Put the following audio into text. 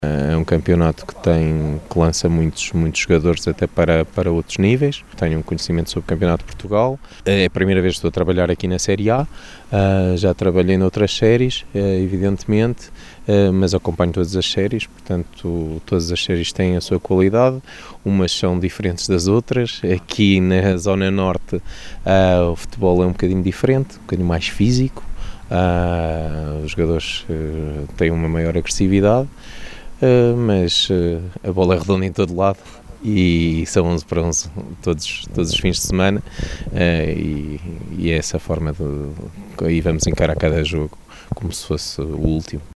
É um campeonato que lança muitos jogadores até para outros níveis. Tenho um conhecimento sobre o Campeonato de Portugal. É a primeira vez que estou a trabalhar aqui na Série A. Já trabalhei noutras séries, evidentemente, mas acompanho todas as séries, portanto todas as séries têm a sua qualidade, umas são diferentes das outras. Aqui na Zona Norte o futebol é um bocadinho diferente, um bocadinho mais físico, os jogadores têm uma maior agressividade, mas a bola é redonda em todo lado e são 11 para 11 todos os fins de semana, e é essa forma e vamos encarar cada jogo como se fosse o último.